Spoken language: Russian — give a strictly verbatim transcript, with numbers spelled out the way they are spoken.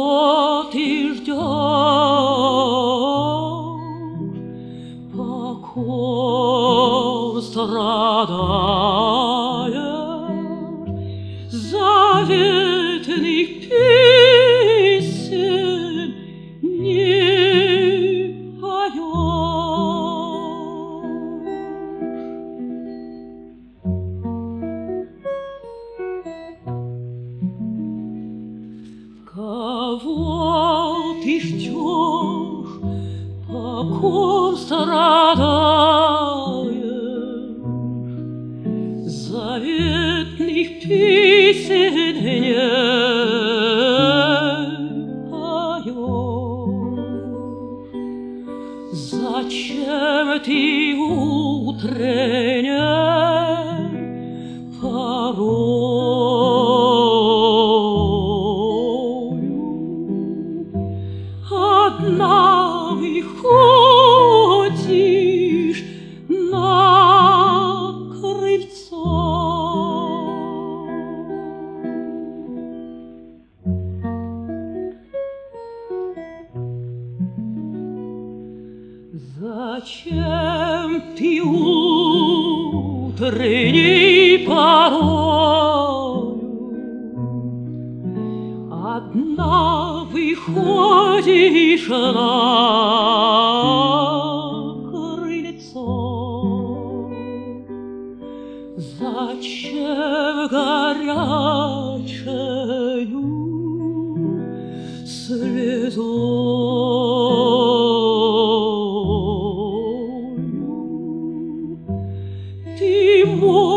Кого ты ждешь, по ком страдаешь, заветных песен не поешь. Кого ты ждешь, по ком страдаешь, заветных песен не поешь? Зачем ты утренней порою одна выходишь на крыльцо? Зачем ты утренней порою одна выходишь на крыльцо? Зачем горячею слезою ты можешь